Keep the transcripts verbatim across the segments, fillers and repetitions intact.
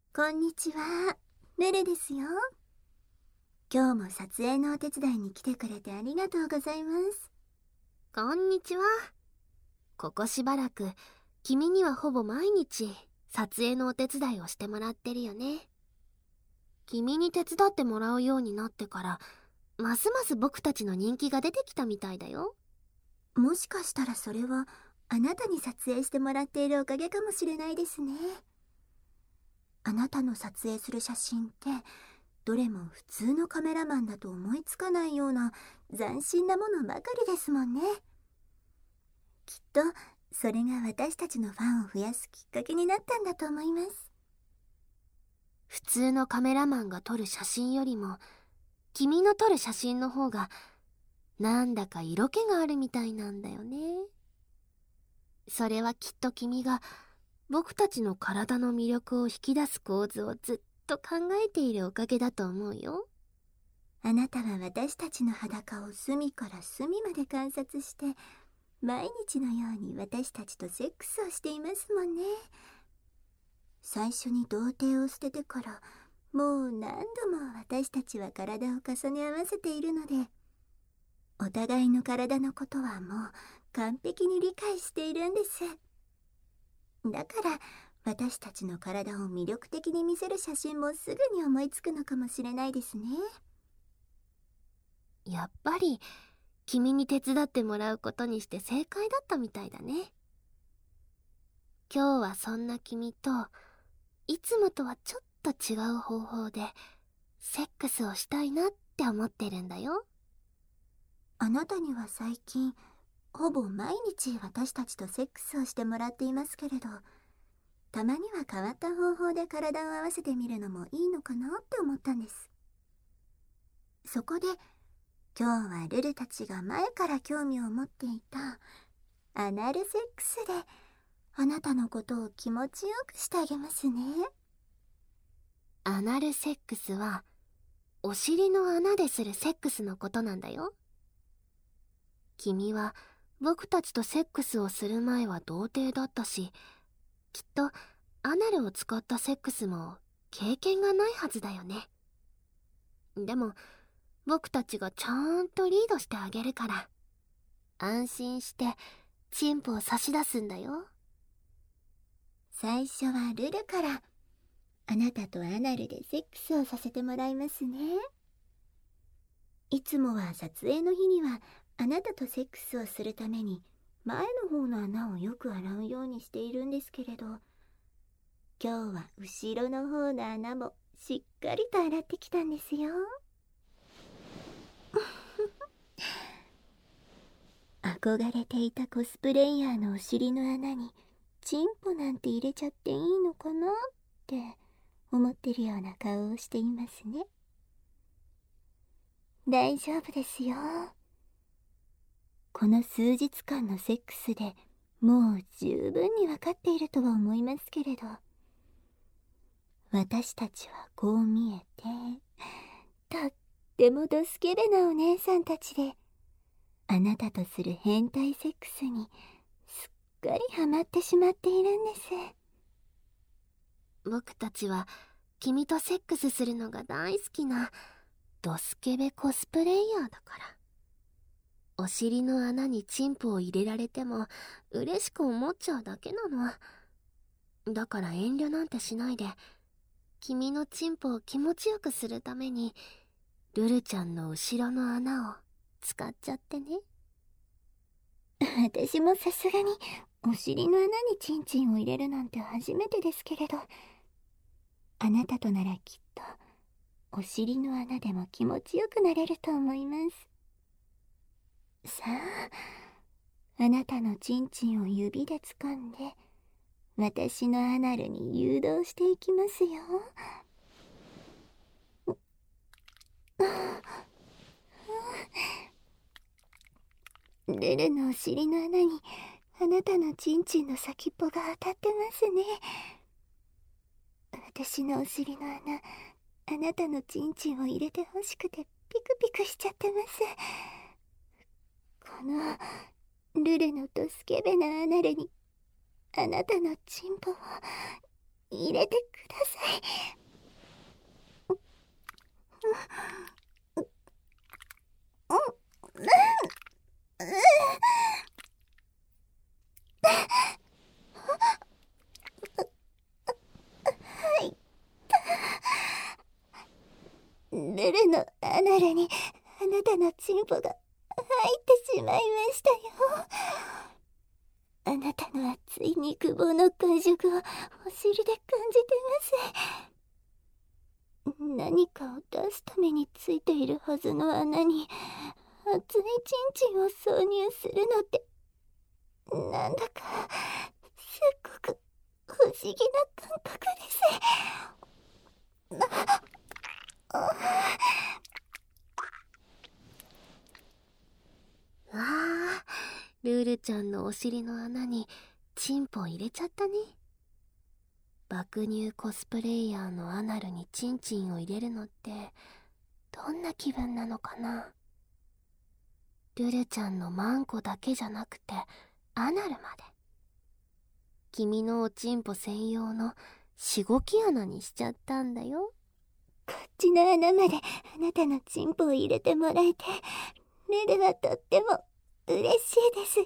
こんにちは、ルルですよ。今日も撮影のお手伝いに来てくれてありがとうございます。 こんにちは。ここしばらく君にはほぼ毎日撮影のお手伝いをしてもらってるよね。君に手伝ってもらうようになってからますます僕たちの人気が出てきたみたいだよ。 もしかしたらそれはあなたに撮影してもらっているおかげかもしれないですね。あなたの撮影する写真ってどれも普通のカメラマンだと思いつかないような斬新なものばかりですもんね。きっとそれが私たちのファンを増やすきっかけになったんだと思います。 普通のカメラマンが撮る写真よりも君の撮る写真の方がなんだか色気があるみたいなんだよね。それはきっと君が僕たちの体の魅力を引き出す構図をずっと考えているおかげだと思うよ。 あなたは私たちの裸を隅から隅まで観察して毎日のように私たちとセックスをしていますもんね。最初に童貞を捨ててからもう何度も私たちは体を重ね合わせているので、お互いの体のことはもう完璧に理解しているんです。だから私たちの体を魅力的に見せる写真もすぐに思いつくのかもしれないですね。 やっぱり君に手伝ってもらうことにして正解だったみたいだね。今日はそんな君といつもとはちょっと違う方法でセックスをしたいなって思ってるんだよ。 あなたには最近ほぼ毎日私たちとセックスをしてもらっていますけれど、たまには変わった方法で体を合わせてみるのもいいのかなって思ったんです。そこで今日はルルたちが前から興味を持っていたアナルセックスであなたのことを気持ちよくしてあげますね。 アナルセックスはお尻の穴でするセックスのことなんだよ。君は僕たちとセックスをする前は童貞だったし、きっとアナルを使ったセックスも経験がないはずだよね。でも僕たちがちゃんとリードしてあげるから安心してチンポを差し出すんだよ。 最初はルルからあなたとアナルでセックスをさせてもらいますね。いつもは撮影の日にはあなたとセックスをするために前の方の穴をよく洗うようにしているんですけれど、今日は後ろの方の穴もしっかりと洗ってきたんですよ。憧れていたコスプレイヤーのお尻の穴にチンポなんて入れちゃっていいのかなって思ってるような顔をしていますね。大丈夫ですよ。この数日間のセックスでもう十分に分かっているとは思いますけれど、私たちはこう見えてとってもドスケベなお姉さんたちで、あなたとする変態セックスにすっかりハマってしまっているんです。 僕たちは君とセックスするのが大好きなドスケベコスプレイヤーだから、お尻の穴にチンポを入れられても嬉しく思っちゃうだけなの。だから遠慮なんてしないで君のチンポを気持ちよくするためにルルちゃんの後ろの穴を使っちゃってね。 私もさすがにお尻の穴にチンチンを入れるなんて初めてですけれど、あなたとならきっとお尻の穴でも気持ちよくなれると思います。さあ、あなたのチンチンを指で掴んで私のアナルに誘導していきますよ。ルルのお尻の穴にあなたのチンチンの先っぽが当たってますね。私のお尻の穴、あなたのチンチンを入れてほしくてピクピクしちゃってます。このルルのドスケベなアナルにあなたのチンポを入れてください。ルルのアナルにあなたのチンポが入ってしまいましたよ。あなたの熱い肉棒の感触をお尻で感じてます。何かを出すためについているはずの穴に熱いチンチンを挿入するのってなんだかすっごく不思議な感覚です。 わあ、ルルちゃんのお尻の穴にチンポ入れちゃったね。爆乳コスプレイヤーのアナルにチンチンを入れるのってどんな気分なのかな。ルルちゃんのマンコだけじゃなくてアナルまで。君のおチンポ専用のしごき穴にしちゃったんだよ。 こっちの穴まであなたのチンポを入れてもらえて、ルルはとっても嬉しいですよ。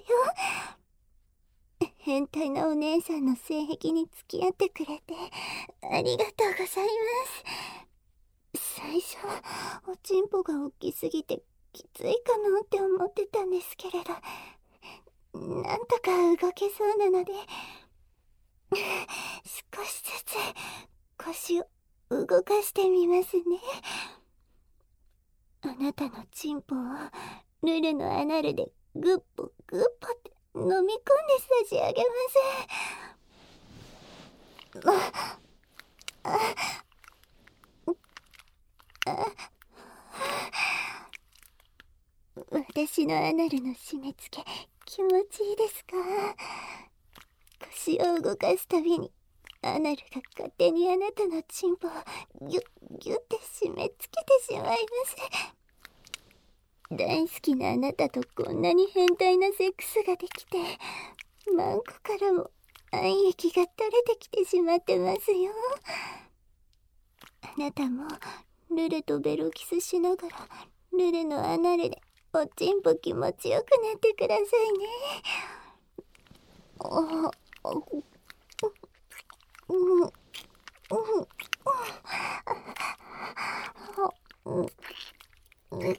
変態なお姉さんの性癖に付き合ってくれてありがとうございます。最初おちんぽが大きすぎてきついかなって思ってたんですけれど、なんとか動けそうなので少しずつ腰を動かしてみますね。あなたのチンポをルルのアナルでグッポグッポって飲み込んで差し上げます。あああ私のアナルの締め付け気持ちいいですか？腰を動かすたびにアナルが勝手にあなたのチンポをギュッギュッて締め付けてしまいます。大好きなあなたとこんなに変態なセックスができて、マンコからも愛液が垂れてきてしまってますよ。あなたもルルとベロキスしながらルルのアナルでおちんぽ気持ちよくなってくださいね。ああうんうんうん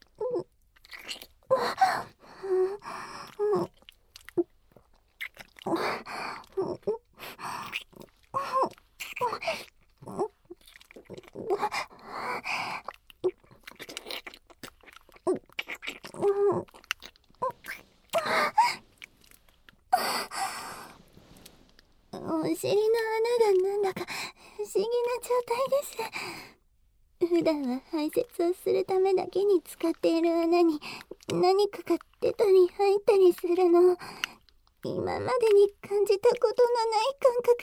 お尻の穴がなんだか不思議な状態です。普段は排泄をするためだけに使っている穴に何かが出たり入ったりするの、今までに感じたことのない感覚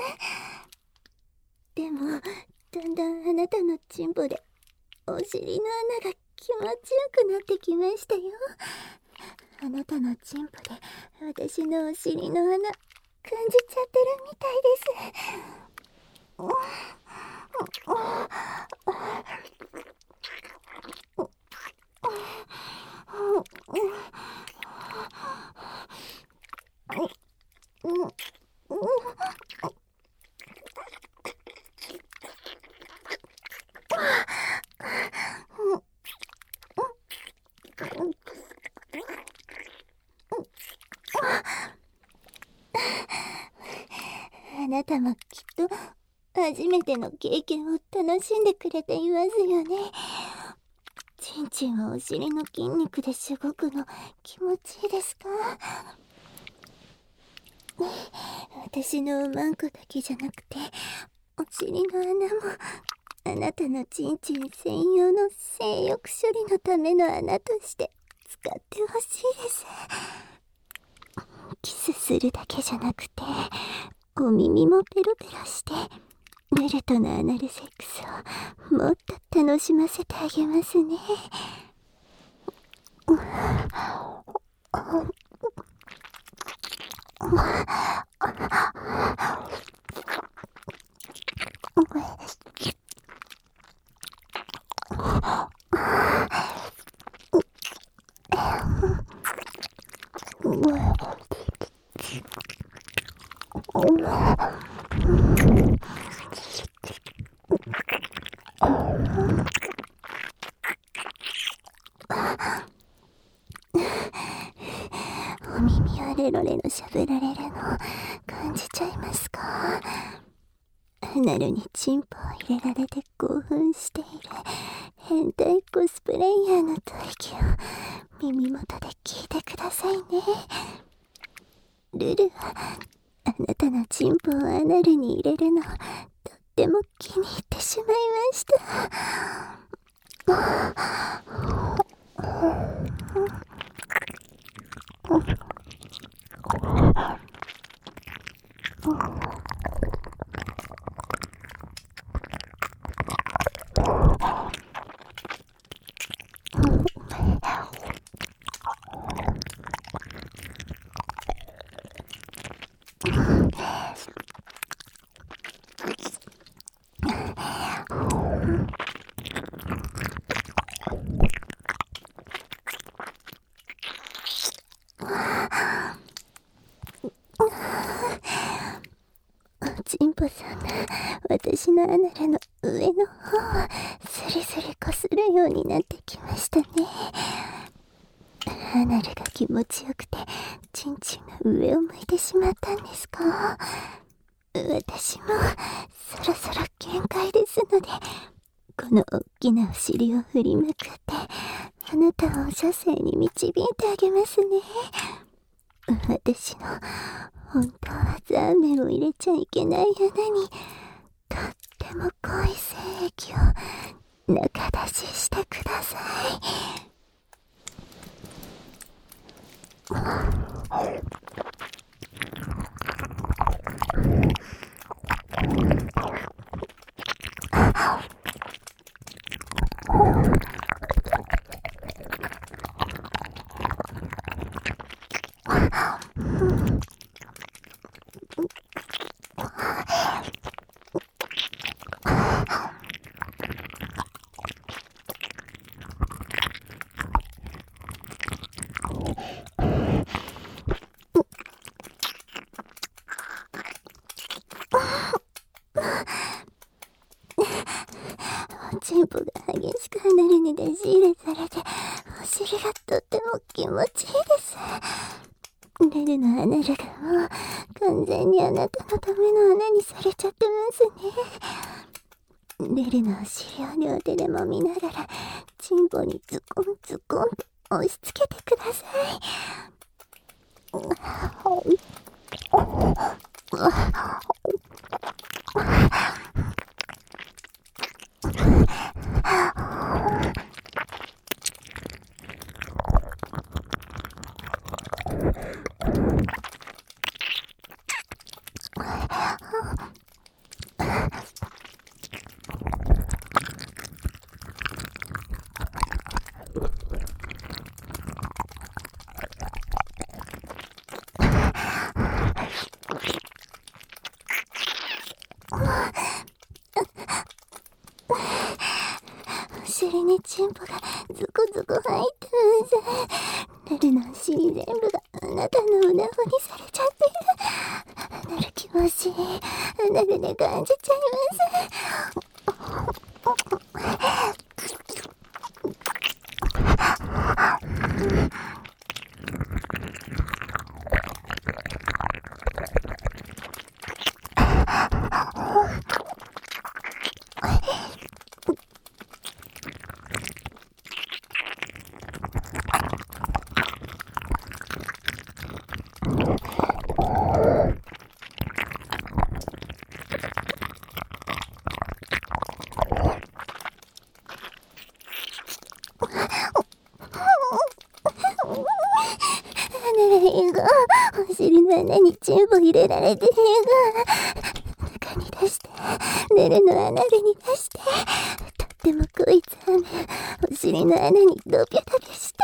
です。でもだんだんあなたのチンポでお尻の穴が気持ちよくなってきましたよ。あなたのチンポで私のお尻の穴感じちゃってるみたいです。あなたもきっと初めての経験を楽しんでくれていますよね。ちんちんはお尻の筋肉でしごくの気持ちいいですか？私のおまんこだけじゃなくてお尻の穴もあなたのちんちん専用の性欲処理のための穴として使ってほしいです。キスするだけじゃなくてお耳もペロペロしてルルとのアナルセックスをもっと楽しませてあげますね。 レロレロ喋られるの感じちゃいますか？アナルにチンポを入れられて興奮している変態コスプレイヤーの吐息を耳元で聞いてくださいね。ルルはあなたのチンポをアナルに入れるのとっても気に入ってしまいました。チンポさんが私のアナルの上の方をスリスリこするようになってきましたね。アナルが気持ちよくてチンチンが上を向いてしまったんですか？私もそろそろ限界ですので、この大きなお尻を振りまくってあなたを射精に導いてあげますね。私の本当はザーメンを入れちゃいけない穴にとっても濃い精液を中出ししてください。チンポが激しく離れに出し入れされてお尻がとっても気持ちいいです。レルのアナルがもう完全にあなたのための穴にされちゃってますね。レルのお尻を両手で揉みながらチンポにズコンズコンと押し付けてください。お尻にチンポがズコズコ入ってます。レルのお尻全部があなたのおなほにされちゃってる。アナル気持ちいい。アナルで感じちゃいます。お尻の穴にチンポ入れられてるが中に出してレルのアナルに出してとっても濃いザーメンお尻の穴にドピャドピャして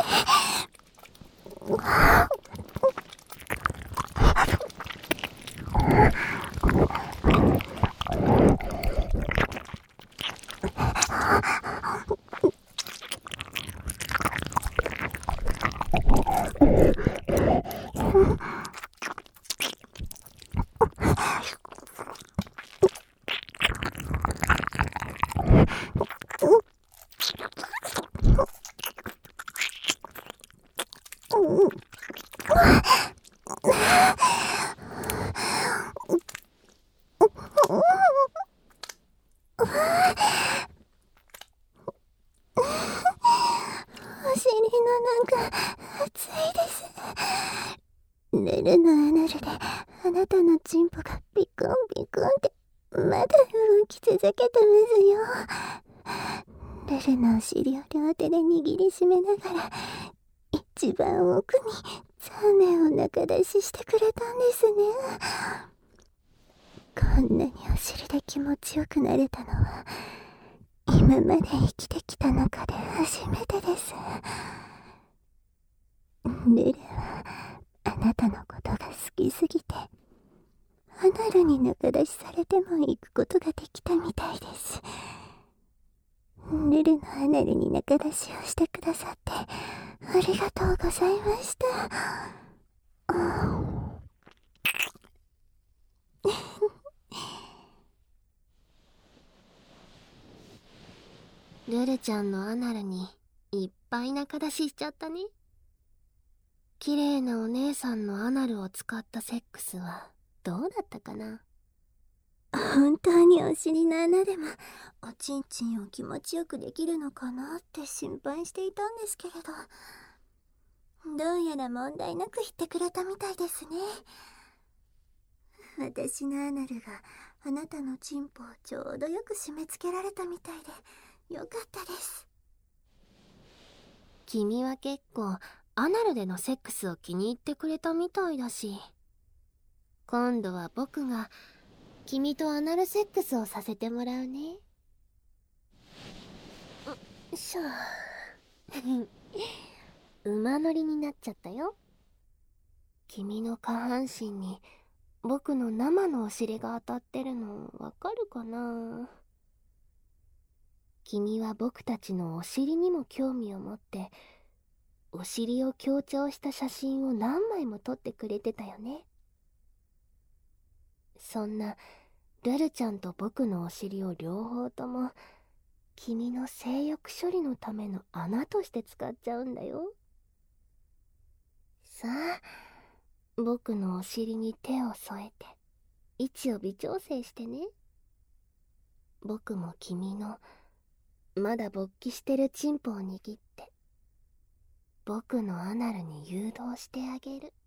お尻のなんか熱いです。ルルのアナルであなたのチンポがビクンビクンってまだ動き続けてますよ。ルルのお尻を両手で握りしめながら一番奥にザーメンを中出ししてくれたんですね。こんなにお尻で気持ちよくなれたのは今まで生きてきた中で初めてです。ルルはあなたのことが好きすぎてアナルに中出しされても行くことができたみたいです。ルルのアナルに中出しをしてくださってありがとうございました。 ルルちゃんのアナルにいっぱい中出ししちゃったね。綺麗なお姉さんのアナルを使ったセックスはどうだったかな。 本当にお尻の穴でもおちんちんを気持ちよくできるのかなって心配していたんですけれど、どうやら問題なく言ってくれたみたいですね。私のアナルがあなたのチンポをちょうどよく締め付けられたみたいでよかったです。 君は結構アナルでのセックスを気に入ってくれたみたいだし、今度は僕が君とアナルセックスをさせてもらうね。うしょ馬乗りになっちゃったよ。君の下半身に僕の生のお尻が当たってるのわかるかな。君は僕たちのお尻にも興味を持ってお尻を強調した写真を何枚も撮ってくれてたよね。そんなルルちゃんと僕のお尻を両方とも君の性欲処理のための穴として使っちゃうんだよ。さあ、僕のお尻に手を添えて位置を微調整してね。僕も君のまだ勃起してるチンポを握って僕のアナルに誘導してあげる。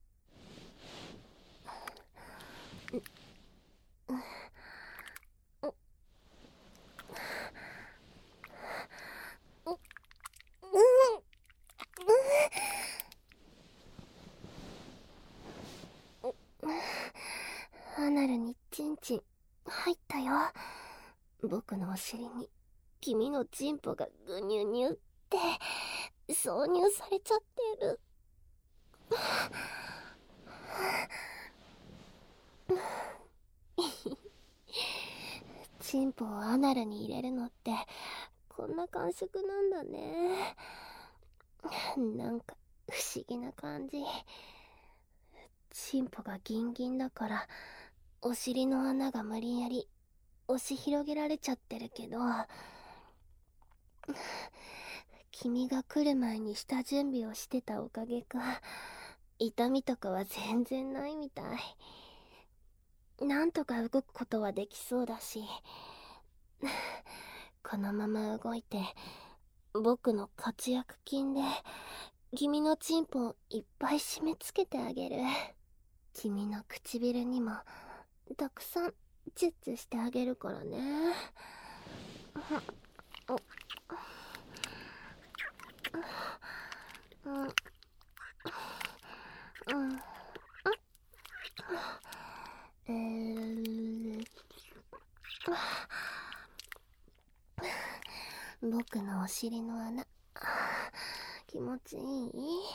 アナルにチンチン入ったよ。僕のお尻に君のチンポがグニュニュって挿入されちゃってる。チンポをアナルに入れるのってこんな感触なんだね。なんか不思議な感じ。チンポがギンギンだからお尻の穴が無理やり押し広げられちゃってるけど、君が来る前に下準備をしてたおかげか痛みとかは全然ないみたい。なんとか動くことはできそうだし、このまま動いて僕の活躍筋で君のチンポをいっぱい締め付けてあげる。君の唇にもたくさんチュッチュしてあげるからね。うんうんえー、僕のお尻の穴気持ちいい？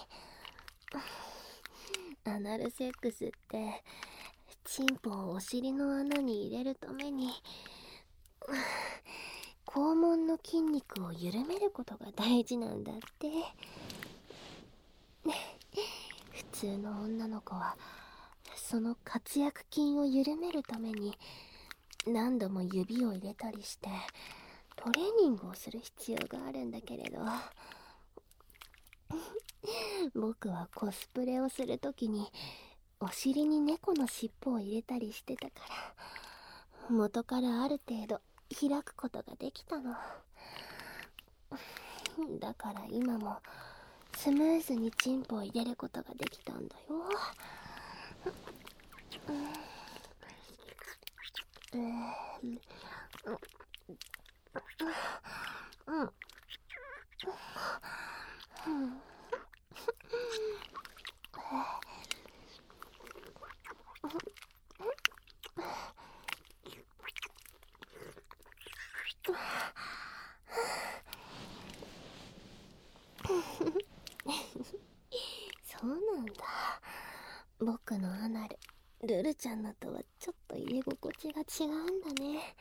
アナルセックスってチンポをお尻の穴に入れるために肛門の筋肉を緩めることが大事なんだって。普通の女の子はその活躍筋を緩めるために何度も指を入れたりしてトレーニングをする必要があるんだけれど、僕はコスプレをするときにお尻に猫の尻尾を入れたりしてたから元からある程度開くことができたの。だから今もスムーズにチンポを入れることができたんだよ。うん、うん、そうなんだ。僕のアナル、ルルちゃんのとはちょっと入れ心地が違うんだね。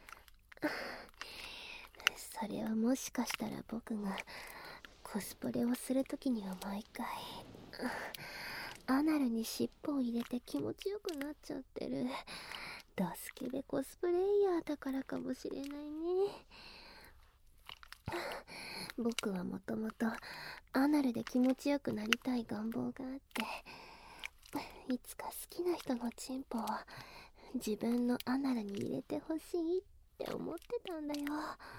それはもしかしたら僕がコスプレをするときには毎回アナルに尻尾を入れて気持ちよくなっちゃってるドスケベコスプレイヤーだからかもしれないね。僕はもともとアナルで気持ちよくなりたい願望があって、いつか好きな人のチンポを自分のアナルに入れてほしいって思ってたんだよ。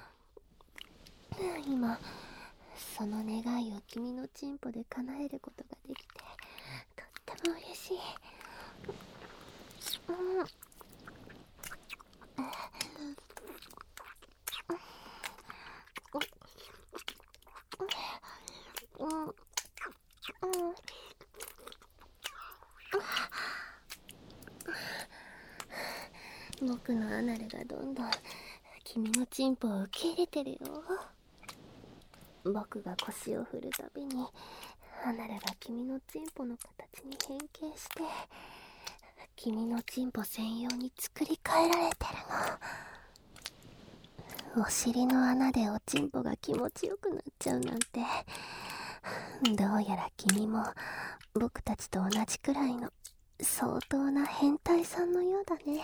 今その願いを君のチンポで叶えることができてとっても嬉しい。うんうんうん僕のアナルがどんどん君のチンポを受け入れてるよ。僕が腰を振るたびにアナルが君のチンポの形に変形して君のチンポ専用に作り変えられてるの。お尻の穴でおチンポが気持ちよくなっちゃうなんて、どうやら君も僕たちと同じくらいの相当な変態さんのようだね。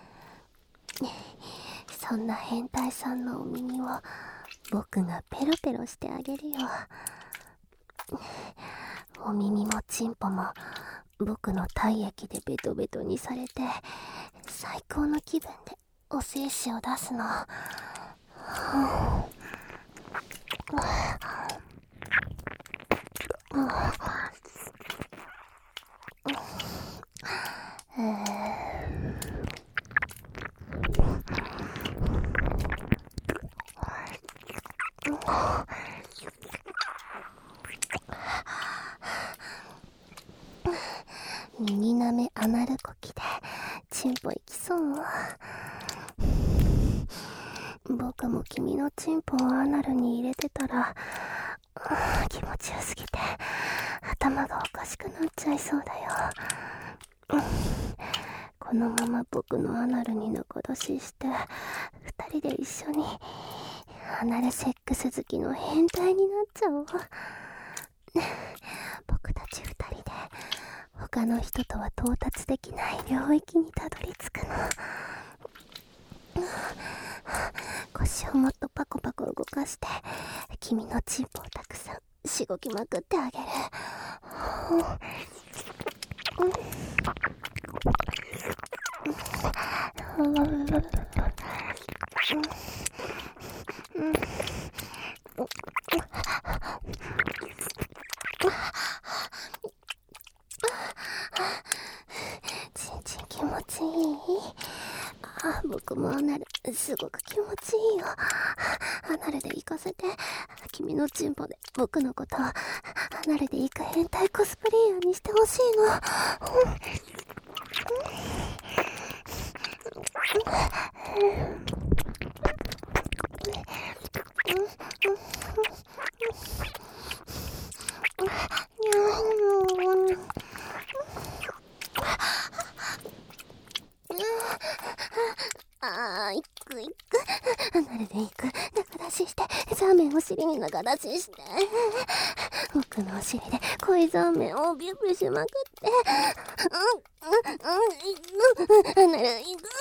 そんな変態さんのお耳を僕がペロペロしてあげるよ。お耳もチンポも僕の体液でベトベトにされて最高の気分でお精子を出すの。右なめアナルコキでチンポいきそう。僕も君のチンポをアナルに入れてたら気持ちよすぎて頭がおかしくなっちゃいそうだよ。このまま僕のアナルに仲出しして二人で一緒にアナルセックス好きの変態になっちゃおう。僕たち二人で他の人とは到達できない領域にたどり着くの。腰をもっとパコパコ動かして君のチンポをたくさんしごきまくってあげる。ちんちん気持ちいい。あ、僕もアナルすごく気持ちいいよ。アナルで行かせて、君のチンポで僕のことをアナルで行く変態コスプレイヤーにしてほしいの。あー、行く行く。アナルで行く。中出しして、ザーメンお尻に中出しして。僕のお尻で恋ザーメンをビュッビュしまくって。うん、うん、うん、アナル行く。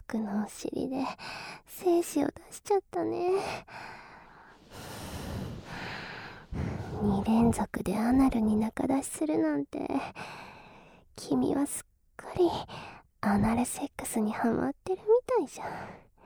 僕のお尻で精子を出しちゃったね。に連続でアナルに中出しするなんて、君はすっかりアナルセックスにハマってるみたいじゃん。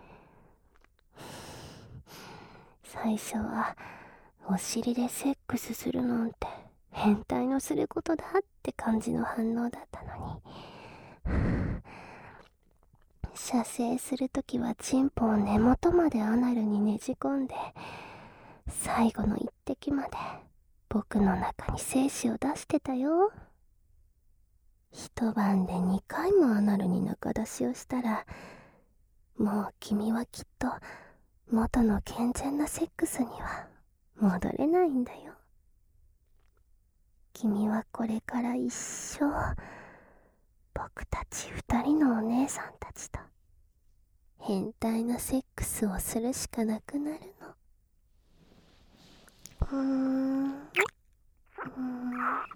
最初はお尻でセックスするなんて変態のすることだって感じの反応だったのに、射精するときはチンポを根元までアナルにねじ込んで、最後の一滴まで僕の中に精子を出してたよ。一晩でにかいもアナルに中出しをしたら、もう君はきっと元の健全なセックスには戻れないんだよ。君はこれから一生僕たち二人のお姉さんたちと変態なセックスをするしかなくなるの。うーんうーん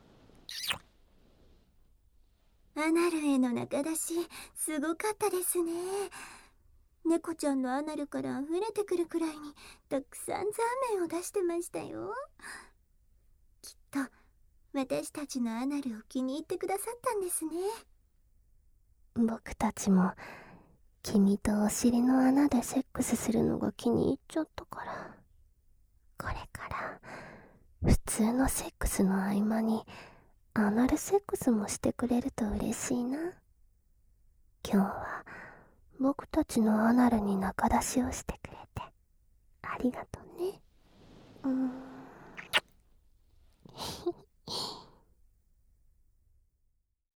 アナルへの中出し、すごかったですね。猫ちゃんのアナルから溢れてくるくらいにたくさんザーメンを出してましたよ。きっと私たちのアナルを気に入ってくださったんですね。 僕たちも君とお尻の穴でセックスするのが気に入っちゃったから、これから普通のセックスの合間にアナルセックスもしてくれると嬉しいな。今日は僕たちのアナルに中出しをしてくれてありがとね。うーん